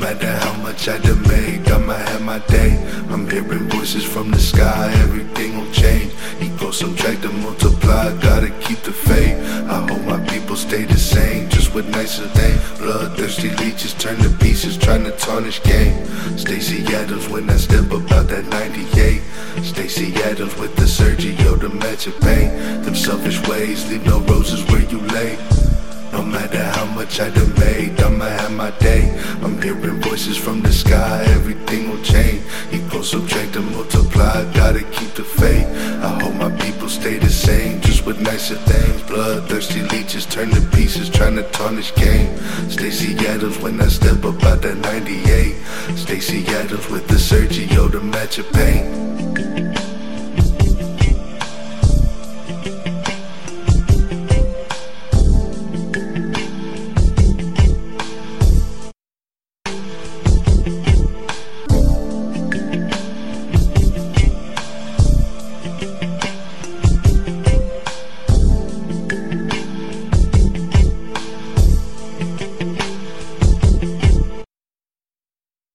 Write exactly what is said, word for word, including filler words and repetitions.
matter how much I debate, I'ma have my day. I'm hearing voices from the sky, everything will change. Equal, subtract, and multiply, gotta keep the faith. I hope my people stay the same, just with nicer things. Bloodthirsty leeches turn to pieces, trying to tarnish game. Stacey Adams when I step about that ninety-eight. Stacey Adams with the Sergio to match your pain. Them selfish ways leave no roses where you lay. No matter how much I debate, I'ma have my day. I'm hearing voices from the sky, everything will change. Equal, subtract, and multiply, gotta keep the faith. I hope my people stay the same, just with nicer things. Bloodthirsty leeches turn to pieces, trying to tarnish game. Stacey Adams when I step up out that ninety-eight. Stacey Adams with the Sergio to match your pain.